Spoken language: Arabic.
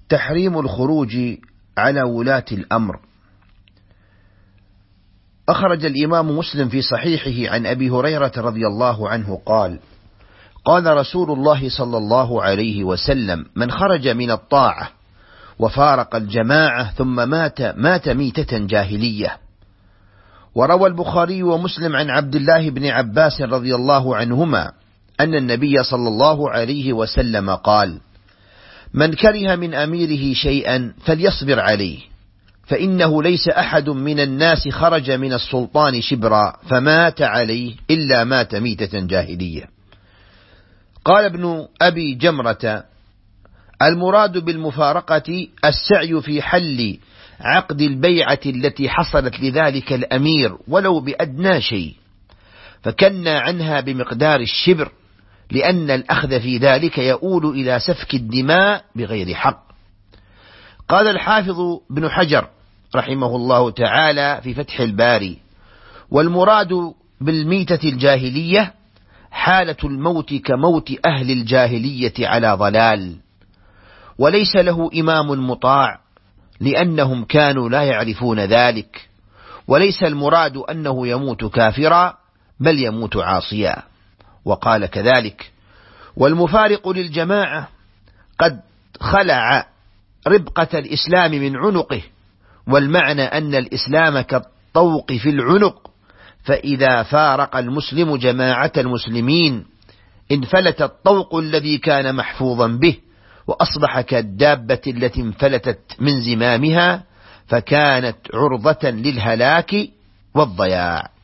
تحريم الخروج على ولاة الأمر. أخرج الإمام مسلم في صحيحه عن أبي هريرة رضي الله عنه قال: قال رسول الله صلى الله عليه وسلم: من خرج من الطاعة وفارق الجماعة ثم مات ميتة جاهلية. وروى البخاري ومسلم عن عبد الله بن عباس رضي الله عنهما أن النبي صلى الله عليه وسلم قال: من كره من أميره شيئا فليصبر عليه، فإنه ليس أحد من الناس خرج من السلطان شبرا فمات عليه إلا مات ميتة جاهلية. قال ابن أبي جمرة: المراد بالمفارقة السعي في حل عقد البيعة التي حصلت لذلك الأمير ولو بأدنى شيء، فكنا عنها بمقدار الشبر، لأن الأخذ في ذلك يؤول إلى سفك الدماء بغير حق. قال الحافظ بن حجر رحمه الله تعالى في فتح الباري: والمراد بالميتة الجاهلية حالة الموت كموت أهل الجاهلية على ضلال، وليس له إمام مطاع لأنهم كانوا لا يعرفون ذلك، وليس المراد أنه يموت كافرا بل يموت عاصيا. وقال كذلك: والمفارق للجماعة قد خلع ربقة الإسلام من عنقه، والمعنى أن الإسلام كالطوق في العنق، فإذا فارق المسلم جماعة المسلمين انفلت الطوق الذي كان محفوظا به، وأصبح كالدابة التي انفلتت من زمامها، فكانت عرضة للهلاك والضياع.